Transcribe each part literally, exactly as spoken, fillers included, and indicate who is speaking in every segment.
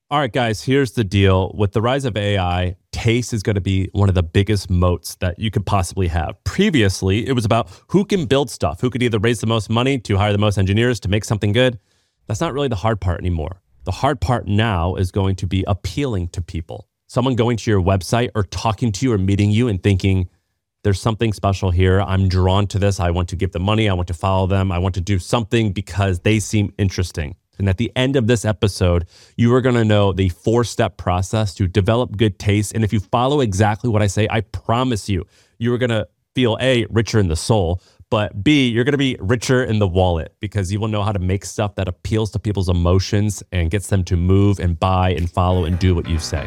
Speaker 1: All right, guys, here's the deal. With the rise of A I, taste is going to be one of the biggest moats that you could possibly have. Previously, it was about who can build stuff, who could either raise the most money to hire the most engineers to make something good. That's not really the hard part anymore. The hard part now is going to be appealing to people. Someone going to your website or talking to you or meeting you and thinking, there's something special here. I'm drawn to this. I want to give them money. I want to follow them. I want to do something because they seem interesting. And at the end of this episode, you are going to know the four-step process to develop good taste. And if you follow exactly what I say, I promise you, you are going to feel A, richer in the soul, but B, you're going to be richer in the wallet because you will know how to make stuff that appeals to people's emotions and gets them to move and buy and follow and do what you say.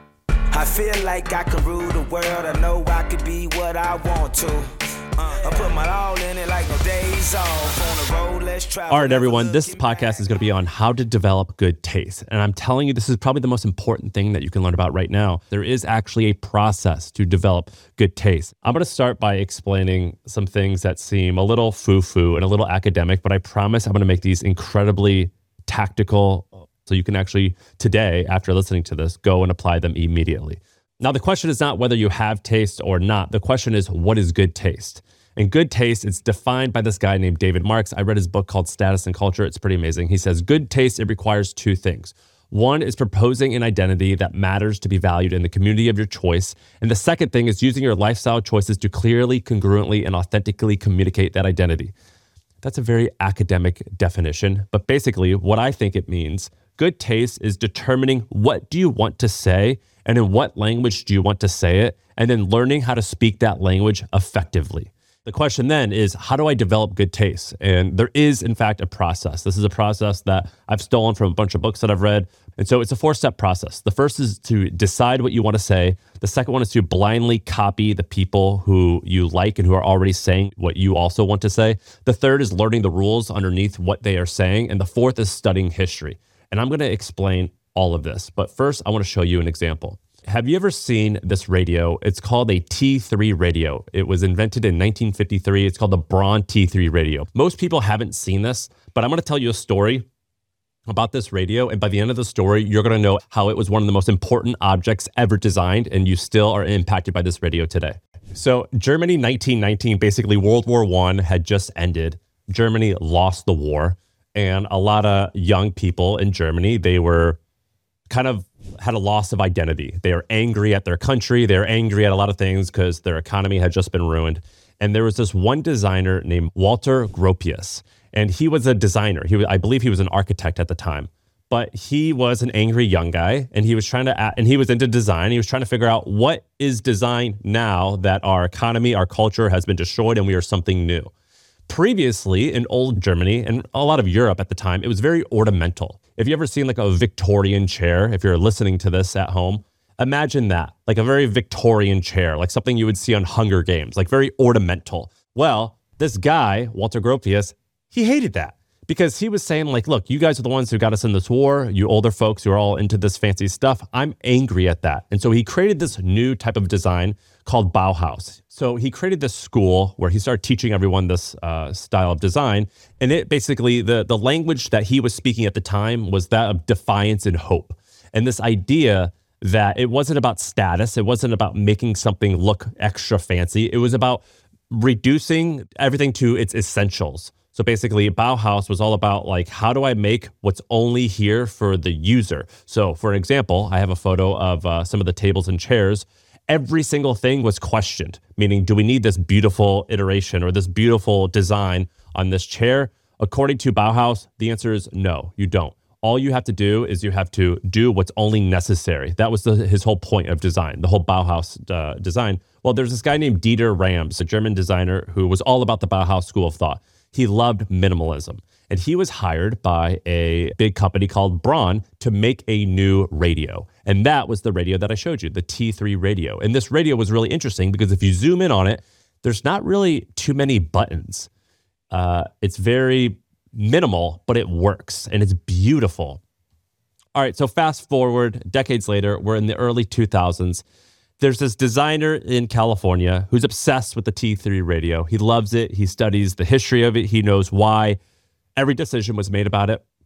Speaker 2: I feel like I could rule the world. I know I could be what I want to. Uh, I put my all in it like no days off. On the road, let's travel.
Speaker 1: All right, everyone, this podcast is going to be on how to develop good taste. And I'm telling you, this is probably the most important thing that you can learn about right now. There is actually a process to develop good taste. I'm going to start by explaining some things that seem a little foo-foo and a little academic, but I promise I'm going to make these incredibly tactical so you can actually, today, after listening to this, go and apply them immediately. Now, the question is not whether you have taste or not. The question is, what is good taste? And good taste, it's defined by this guy named David Marks. I read his book called Status and Culture. It's pretty amazing. He says, good taste, it requires two things. One is proposing an identity that matters to be valued in the community of your choice. And the second thing is using your lifestyle choices to clearly, congruently, and authentically communicate that identity. That's a very academic definition. But basically, what I think it means, good taste is determining what do you want to say and in what language do you want to say it, and then learning how to speak that language effectively. The question then is, how do I develop good taste? And there is, in fact, a process. This is a process that I've stolen from a bunch of books that I've read. And so it's a four-step process. The first is to decide what you want to say. The second one is to blindly copy the people who you like and who are already saying what you also want to say. The third is learning the rules underneath what they are saying. And the fourth is studying history. And I'm going to explain all of this. But first, I want to show you an example. Have you ever seen this radio? It's called a T three radio. It was invented in nineteen fifty-three. It's called the Braun T three radio. Most people haven't seen this, but I'm going to tell you a story about this radio. And by the end of the story, you're going to know how it was one of the most important objects ever designed, and you still are impacted by this radio today. So Germany, nineteen nineteen, basically World War One had just ended. Germany lost the war, and a lot of young people in Germany, they were kind of had a loss of identity. They are angry at their country. They're angry at a lot of things because their economy had just been ruined. And there was this one designer named Walter Gropius, and he was a designer. He was, I believe he was an architect at the time, but he was an angry young guy, and he was trying to, and he was into design. He was trying to figure out what is design now that our economy, our culture has been destroyed and we are something new. Previously, in old Germany and a lot of Europe at the time, it was very ornamental. If you ever seen like a Victorian chair, if you're listening to this at home, imagine that, like a very Victorian chair, like something you would see on Hunger Games, like very ornamental. Well, this guy, Walter Gropius, he hated that because he was saying like, look, you guys are the ones who got us in this war, you older folks who are all into this fancy stuff. I'm angry at that. And so he created this new type of design called Bauhaus. So he created this school where he started teaching everyone this uh, style of design. And it basically, the, the language that he was speaking at the time was that of defiance and hope. And this idea that it wasn't about status, it wasn't about making something look extra fancy. It was about reducing everything to its essentials. So basically, Bauhaus was all about like, how do I make what's only here for the user? So for example, I have a photo of uh, some of the tables and chairs. Every single thing was questioned, meaning, do we need this beautiful iteration or this beautiful design on this chair? According to Bauhaus, the answer is no, you don't. All you have to do is you have to do what's only necessary. That was the, his whole point of design, the whole Bauhaus uh, design. Well, there's this guy named Dieter Rams, a German designer who was all about the Bauhaus school of thought. He loved minimalism, and he was hired by a big company called Braun to make a new radio. And that was the radio that I showed you, the T three radio. And this radio was really interesting because if you zoom in on it, there's not really too many buttons. Uh, it's very minimal, but it works, and it's beautiful. All right, so fast forward decades later, we're in the early two thousands. There's this designer in California who's obsessed with the T three radio. He loves it. He studies the history of it. He knows why every decision was made about it.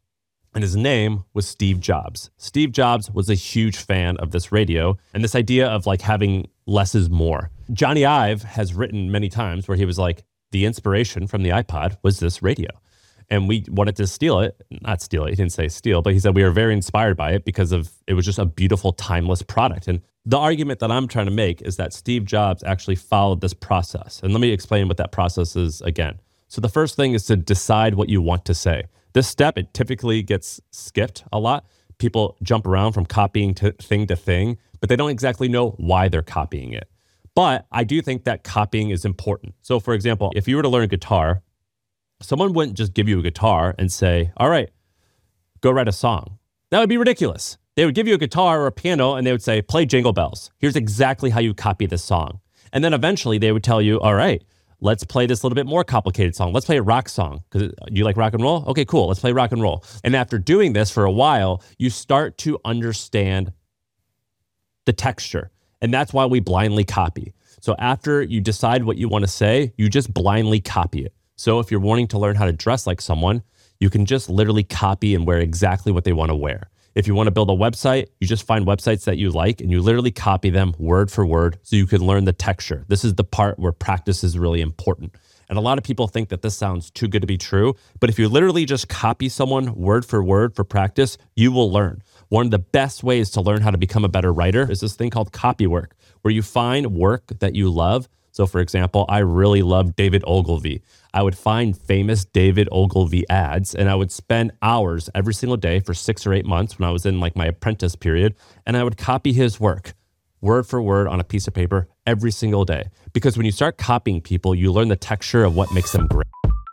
Speaker 1: And his name was Steve Jobs. Steve Jobs was a huge fan of this radio and this idea of like having less is more. Johnny Ive has written many times where he was like, the inspiration from the iPod was this radio. And we wanted to steal it, not steal it, he didn't say steal, but he said we were very inspired by it because of it was just a beautiful, timeless product. And the argument that I'm trying to make is that Steve Jobs actually followed this process. And let me explain what that process is again. So the first thing is to decide what you want to say. This step, it typically gets skipped a lot. People jump around from copying to thing to thing, but they don't exactly know why they're copying it. But I do think that copying is important. So for example, if you were to learn guitar, someone wouldn't just give you a guitar and say, all right, go write a song. That would be ridiculous. They would give you a guitar or a piano and they would say, play Jingle Bells. Here's exactly how you copy this song. And then eventually they would tell you, all right, let's play this little bit more complicated song. Let's play a rock song. Because you like rock and roll? Okay, cool. Let's play rock and roll. And after doing this for a while, you start to understand the texture. And that's why we blindly copy. So after you decide what you want to say, you just blindly copy it. So if you're wanting to learn how to dress like someone, you can just literally copy and wear exactly what they want to wear. If you want to build a website, you just find websites that you like and you literally copy them word for word so you can learn the texture. This is the part where practice is really important. And a lot of people think that this sounds too good to be true, but if you literally just copy someone word for word for practice, you will learn. One of the best ways to learn how to become a better writer is this thing called copy work, where you find work that you love. So for example, I really love David Ogilvy. I would find famous David Ogilvy ads and I would spend hours every single day for six or eight months when I was in like my apprentice period. And I would copy his work word for word on a piece of paper every single day. Because when you start copying people, you learn the texture of what makes them great.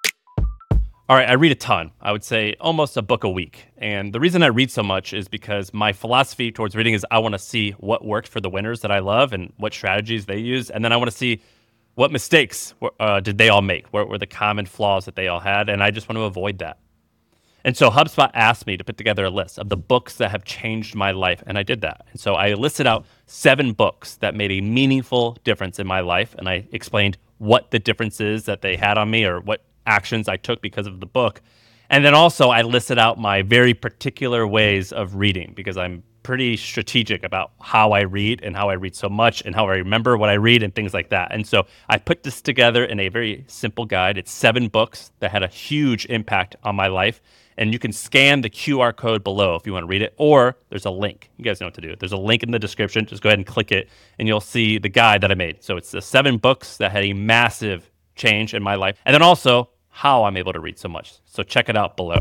Speaker 1: All right, I read a ton. I would say almost a book a week. And the reason I read so much is because my philosophy towards reading is I want to see what worked for the winners that I love and what strategies they use. And then I want to see what mistakes uh, did they all make? What were the common flaws that they all had? And I just want to avoid that. And so HubSpot asked me to put together a list of the books that have changed my life. And I did that. And so I listed out seven books that made a meaningful difference in my life. And I explained what the difference is that they had on me or what actions I took because of the book. And then also I listed out my very particular ways of reading because I'm pretty strategic about how I read and how I read so much and how I remember what I read and things like that. And so I put this together in a very simple guide. It's seven books that had a huge impact on my life. And you can scan the Q R code below if you want to read it, or there's a link. You guys know what to do. There's a link in the description. Just go ahead and click it and you'll see the guide that I made. So it's the seven books that had a massive change in my life. And then also how I'm able to read so much. So check it out below.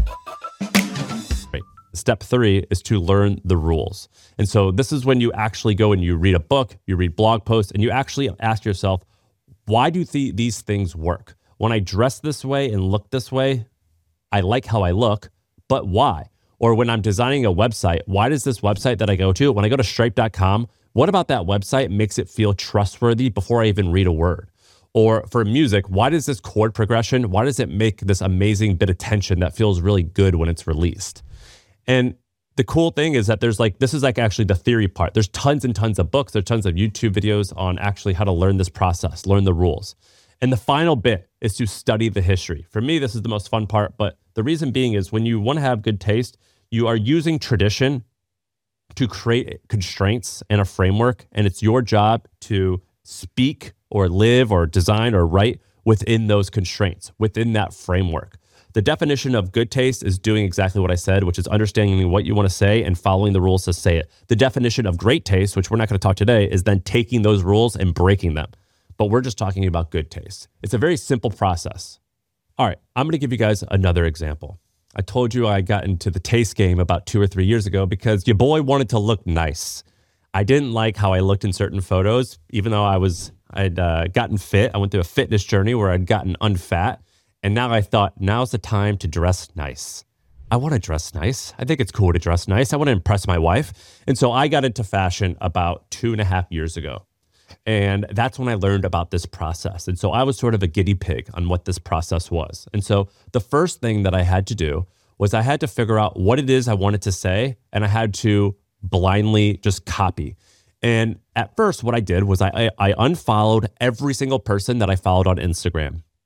Speaker 1: Step three is to learn the rules. And so this is when you actually go and you read a book, you read blog posts, and you actually ask yourself, why do th- these things work? When I dress this way and look this way, I like how I look, but why? Or when I'm designing a website, why does this website that I go to, when I go to stripe dot com, what about that website makes it feel trustworthy before I even read a word? Or for music, why does this chord progression, why does it make this amazing bit of tension that feels really good when it's released? And the cool thing is that there's like, this is like actually the theory part. There's tons and tons of books. There's tons of YouTube videos on actually how to learn this process, learn the rules. And the final bit is to study the history. For me, this is the most fun part, but the reason being is when you want to have good taste, you are using tradition to create constraints and a framework, and it's your job to speak or live or design or write within those constraints, within that framework. The definition of good taste is doing exactly what I said, which is understanding what you want to say and following the rules to say it. The definition of great taste, which we're not going to talk today, is then taking those rules and breaking them. But we're just talking about good taste. It's a very simple process. All right, I'm going to give you guys another example. I told you I got into the taste game about two or three years ago because your boy wanted to look nice. I didn't like how I looked in certain photos, even though I was, I'd uh, gotten fit. I went through a fitness journey where I'd gotten unfat. And now I thought, now's the time to dress nice. I want to dress nice. I think it's cool to dress nice. I want to impress my wife. And so I got into fashion about two and a half years ago. And that's when I learned about this process. And so I was sort of a guinea pig on what this process was. And so the first thing that I had to do was I had to figure out what it is I wanted to say. And I had to blindly just copy. And at first, what I did was I, I, I unfollowed every single person that I followed on Instagram.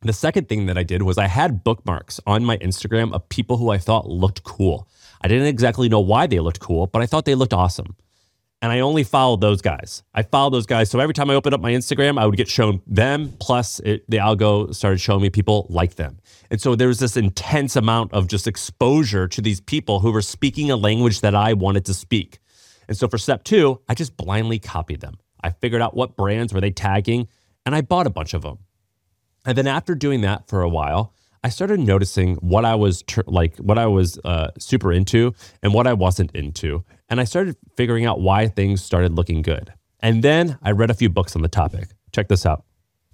Speaker 1: The second thing that I did was I had bookmarks on my Instagram of people who I thought looked cool. I didn't exactly know why they looked cool, but I thought they looked awesome. And I only followed those guys. I followed those guys. So every time I opened up my Instagram, I would get shown them. Plus it, the algo started showing me people like them. And so there was this intense amount of just exposure to these people who were speaking a language that I wanted to speak. And so for step two, I just blindly copied them. I figured out what brands were they tagging, and I bought a bunch of them. And then after doing that for a while, I started noticing what I was tr- like, what I was uh, super into and what I wasn't into. And I started figuring out why things started looking good. And then I read a few books on the topic. Check this out.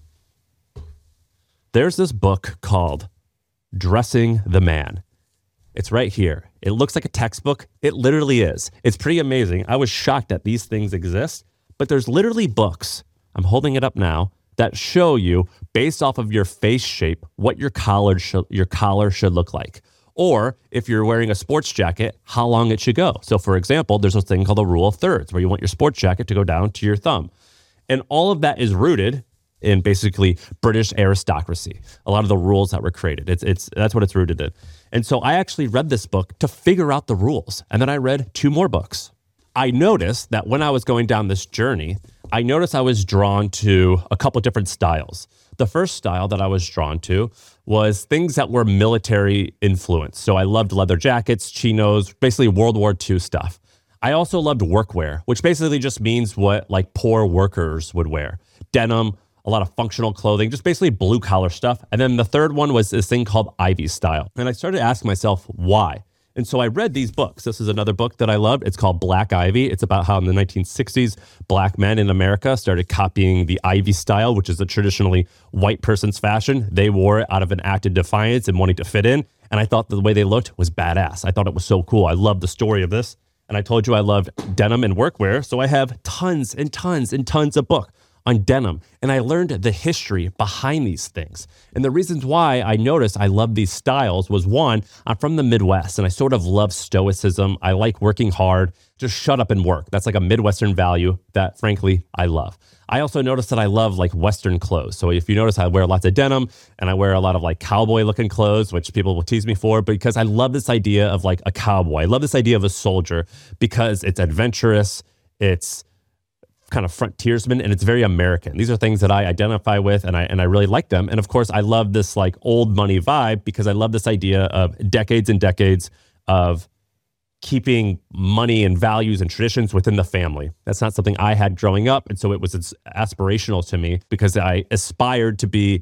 Speaker 1: There's this book called Dressing the Man. It's right here. It looks like a textbook. It literally is. It's pretty amazing. I was shocked that these things exist, but there's literally books. I'm holding it up now that show you, based off of your face shape, what your collar should, your collar should look like. Or if you're wearing a sports jacket, how long it should go. So for example, there's a thing called the rule of thirds, where you want your sports jacket to go down to your thumb. And all of that is rooted in basically British aristocracy. A lot of the rules that were created. It's it's that's what it's rooted in. And so I actually read this book to figure out the rules. And then I read two more books. I noticed that when I was going down this journey, I noticed I was drawn to a couple different styles. The first style that I was drawn to was things that were military influenced. So I loved leather jackets, chinos, basically World War Two stuff. I also loved workwear, which basically just means what like poor workers would wear. Denim, a lot of functional clothing, just basically blue collar stuff. And then the third one was this thing called Ivy style. And I started asking myself why. And so I read these books. This is another book that I loved. It's called Black Ivy. It's about how in the nineteen sixties, black men in America started copying the Ivy style, which is a traditionally white person's fashion. They wore it out of an act of defiance and wanting to fit in. And I thought the way they looked was badass. I thought it was so cool. I loved the story of this. And I told you I loved denim and workwear. So I have tons and tons and tons of books on denim. And I learned the history behind these things. And the reasons why I noticed I love these styles was, one, I'm from the Midwest and I sort of love stoicism. I like working hard, just shut up and work. That's like a Midwestern value that frankly I love. I also noticed that I love like Western clothes. So if you notice, I wear lots of denim and I wear a lot of like cowboy looking clothes, which people will tease me for, because I love this idea of like a cowboy. I love this idea of a soldier because it's adventurous. It's kind of frontiersman, and it's very American. These are things that I identify with, and I and I really like them. And of course, I love this like old money vibe because I love this idea of decades and decades of keeping money and values and traditions within the family. That's not something I had growing up, and so it was aspirational to me because I aspired to be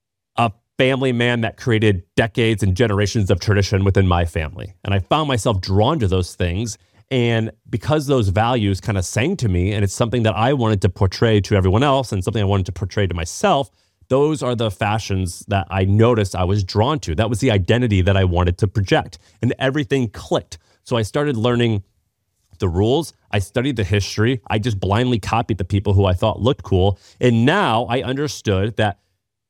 Speaker 1: a family man that created decades and generations of tradition within my family. And I found myself drawn to those things. And because those values kind of sang to me, and it's something that I wanted to portray to everyone else and something I wanted to portray to myself, those are the fashions that I noticed I was drawn to. That was the identity that I wanted to project. And everything clicked. So I started learning the rules. I studied the history. I just blindly copied the people who I thought looked cool. And now I understood that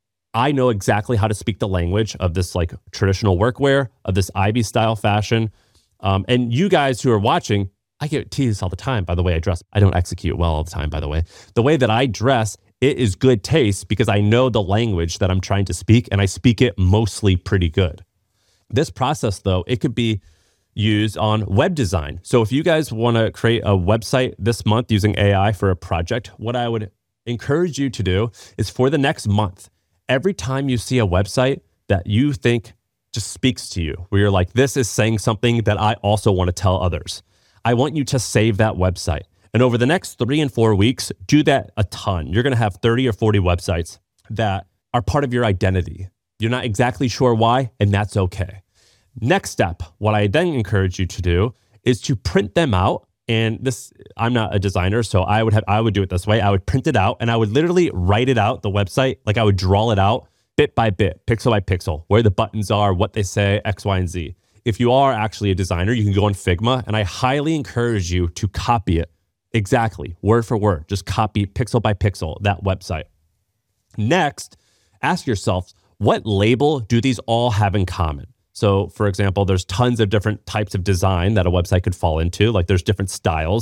Speaker 1: I know exactly how to speak the language of this like traditional workwear, of this Ivy style fashion. Um, and you guys who are watching, I get teased all the time by the way I dress. I don't execute well all the time, by the way. The way that I dress, it is good taste because I know the language that I'm trying to speak, and I speak it mostly pretty good. This process, though, it could be used on web design. So if you guys want to create a website this month using A I for a project, what I would encourage you to do is for the next month, every time you see a website that you think just speaks to you, where you're like, this is saying something that I also want to tell others, I want you to save that website. And over the next three and four weeks, do that a ton. You're going to have thirty or forty websites that are part of your identity. You're not exactly sure why, and that's okay. Next step, what I then encourage you to do is to print them out. And this, I'm not a designer, so I would have, I would do it this way. I would print it out and I would literally write it out, the website, like I would draw it out bit by bit, pixel by pixel, where the buttons are, what they say, X, Y, and Z. If you are actually a designer, you can go on Figma, and I highly encourage you to copy it exactly, word for word. Just copy pixel by pixel that website. Next, ask yourself, what label do these all have in common? So for example, there's tons of different types of design that a website could fall into. Like there's different styles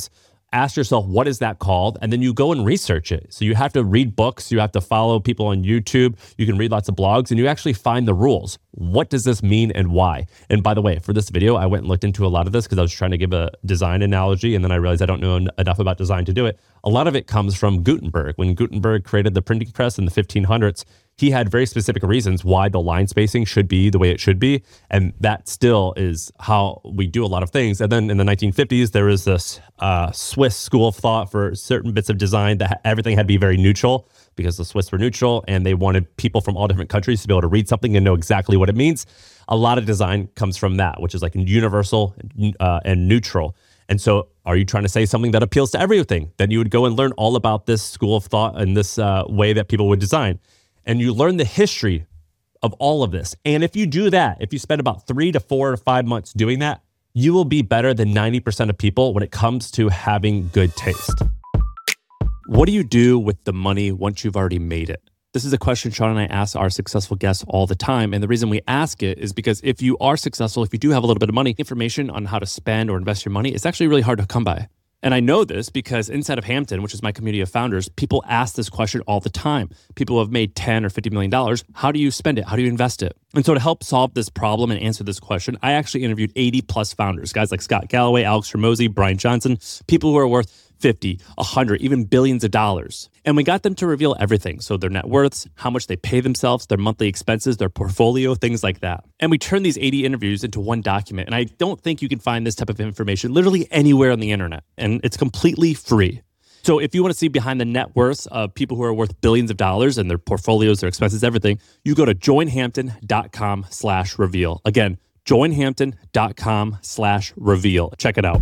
Speaker 1: ask yourself, what is that called? And then you go and research it. So you have to read books, you have to follow people on YouTube, you can read lots of blogs, and you actually find the rules. What does this mean and why? And by the way, for this video, I went and looked into a lot of this because I was trying to give a design analogy, and then I realized I don't know en- enough about design to do it. A lot of it comes from Gutenberg. When Gutenberg created the printing press in the fifteen hundreds, he had very specific reasons why the line spacing should be the way it should be. And that still is how we do a lot of things. And then in the nineteen fifties, there was this uh, Swiss school of thought for certain bits of design that everything had to be very neutral because the Swiss were neutral and they wanted people from all different countries to be able to read something and know exactly what it means. A lot of design comes from that, which is like universal uh, and neutral. And so are you trying to say something that appeals to everything? Then you would go and learn all about this school of thought and this uh, way that people would design. And you learn the history of all of this. And if you do that, if you spend about three to four to five months doing that, you will be better than ninety percent of people when it comes to having good taste. What do you do with the money once you've already made it? This is a question Sean and I ask our successful guests all the time. And the reason we ask it is because if you are successful, if you do have a little bit of money, information on how to spend or invest your money is actually really hard to come by. And I know this because inside of Hampton, which is my community of founders, people ask this question all the time. People who have made ten or fifty million dollars. How do you spend it? How do you invest it? And so to help solve this problem and answer this question, I actually interviewed eighty plus founders, guys like Scott Galloway, Alex Hormozi, Brian Johnson, people who are worth fifty, one hundred, even billions of dollars. And we got them to reveal everything. So their net worths, how much they pay themselves, their monthly expenses, their portfolio, things like that. And we turned these eighty interviews into one document. And I don't think you can find this type of information literally anywhere on the internet. And it's completely free. So if you want to see behind the net worths of people who are worth billions of dollars and their portfolios, their expenses, everything, you go to joinhampton.com slash reveal. Again, joinhampton.com slash reveal. Check it out.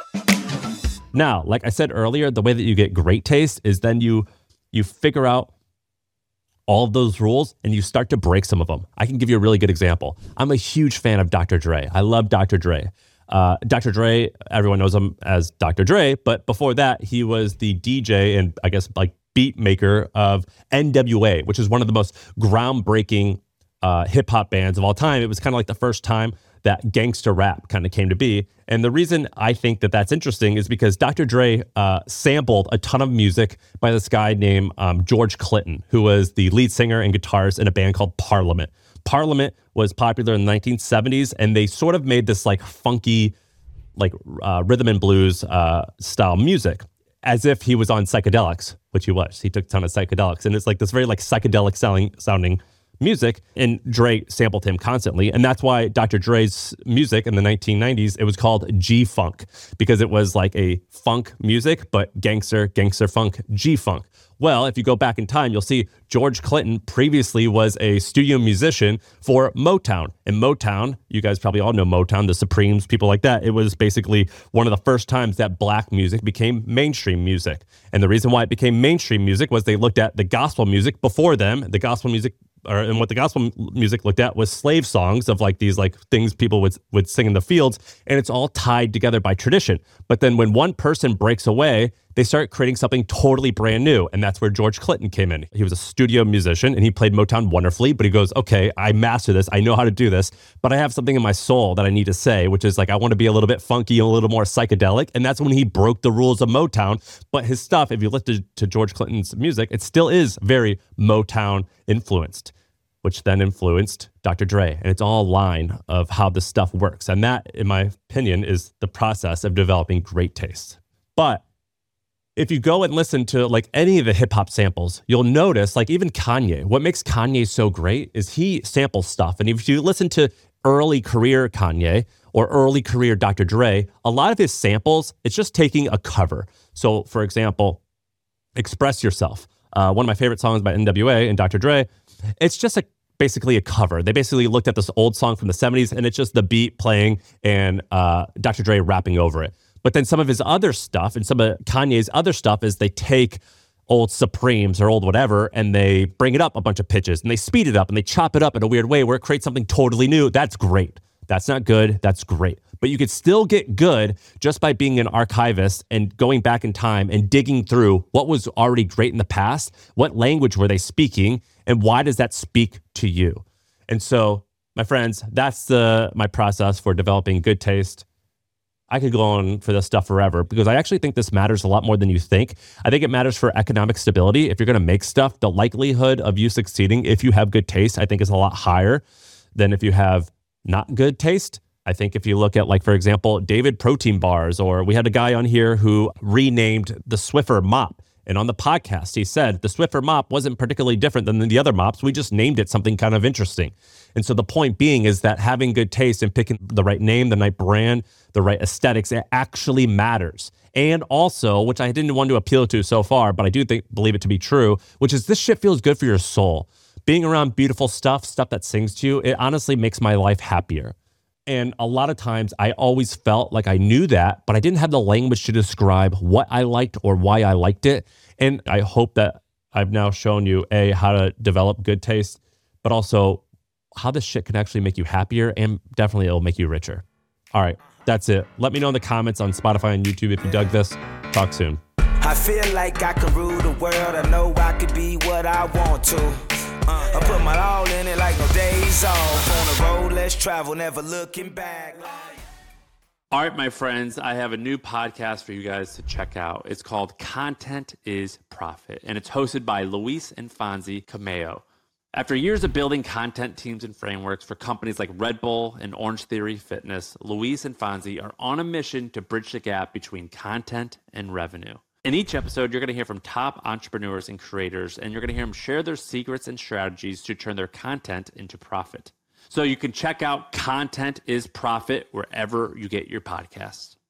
Speaker 1: Now, like I said earlier, the way that you get great taste is then you you figure out all of those rules and you start to break some of them. I can give you a really good example. I'm a huge fan of Doctor Dre. I love Doctor Dre. Uh, Doctor Dre, everyone knows him as Doctor Dre, but before that, he was the D J and I guess like beat maker of N W A, which is one of the most groundbreaking uh, hip hop bands of all time. It was kind of like the first time that gangster rap kind of came to be. And the reason I think that that's interesting is because Doctor Dre uh, sampled a ton of music by this guy named um, George Clinton, who was the lead singer and guitarist in a band called Parliament. Parliament was popular in the nineteen seventies, and they sort of made this like funky, like uh, rhythm and blues uh, style music, as if he was on psychedelics, which he was. He took a ton of psychedelics, and it's like this very like psychedelic sounding sounding music, and Dre sampled him constantly. And that's why Doctor Dre's music in the nineteen nineties, it was called G-Funk, because it was like a funk music, but gangster, gangster funk, G-Funk. Well, if you go back in time, you'll see George Clinton previously was a studio musician for Motown. And Motown, you guys probably all know Motown, the Supremes, people like that. It was basically one of the first times that black music became mainstream music. And the reason why it became mainstream music was they looked at the gospel music before them. The gospel music Or, and what the gospel music looked at was slave songs of like these like things people would would sing in the fields, and it's all tied together by tradition. But then when one person breaks away, they start creating something totally brand new, and that's where George Clinton came in. He was a studio musician, and he played Motown wonderfully, but he goes, okay, I master this, I know how to do this, but I have something in my soul that I need to say, which is like I want to be a little bit funky, a little more psychedelic, and that's when he broke the rules of Motown. But his stuff, if you listen to George Clinton's music, it still is very Motown influenced, which then influenced Doctor Dre. And it's all a line of how this stuff works. And that, in my opinion, is the process of developing great taste. But if you go and listen to like any of the hip hop samples, you'll notice like even Kanye, what makes Kanye so great is he samples stuff. And if you listen to early career Kanye or early career Doctor Dre, a lot of his samples, it's just taking a cover. So for example, Express Yourself, uh, one of my favorite songs by N W A and Doctor Dre, it's just a basically a cover. They basically looked at this old song from the seventies and it's just the beat playing and uh, Doctor Dre rapping over it. But then some of his other stuff and some of Kanye's other stuff is they take old Supremes or old whatever and they bring it up a bunch of pitches and they speed it up and they chop it up in a weird way where it creates something totally new. That's great. That's not good. That's great. But you could still get good just by being an archivist and going back in time and digging through what was already great in the past, what language were they speaking, and why does that speak to you? And so, my friends, that's the my process for developing good taste. I could go on for this stuff forever because I actually think this matters a lot more than you think. I think it matters for economic stability. If you're going to make stuff, the likelihood of you succeeding if you have good taste, I think is a lot higher than if you have not good taste. I think if you look at, like, for example, David protein bars, or we had a guy on here who renamed the Swiffer mop. And on the podcast, he said the Swiffer mop wasn't particularly different than the other mops. We just named it something kind of interesting. And so the point being is that having good taste and picking the right name, the right brand, the right aesthetics, it actually matters. And also, which I didn't want to appeal to so far, but I do think believe it to be true, which is this shit feels good for your soul. Being around beautiful stuff, stuff that sings to you, it honestly makes my life happier. And a lot of times I always felt like I knew that, but I didn't have the language to describe what I liked or why I liked it. And I hope that I've now shown you, A, how to develop good taste, but also how this shit can actually make you happier, and definitely it'll make you richer. All right, that's it. Let me know in the comments on Spotify and YouTube if you dug this. Talk soon.
Speaker 2: I feel like I can rule the world. I know I could be what I want to. Uh, I put my all in it like no days off. On the road, let's travel, never looking back.
Speaker 1: All right, my friends, I have a new podcast for you guys to check out. It's called Content is Profit, and it's hosted by Luis and Fonzie Cameo. After years of building content teams and frameworks for companies like Red Bull and Orange Theory Fitness, Luis and Fonzie are on a mission to bridge the gap between content and revenue. In each episode, you're going to hear from top entrepreneurs and creators, and you're going to hear them share their secrets and strategies to turn their content into profit. So you can check out Content is Profit wherever you get your podcasts.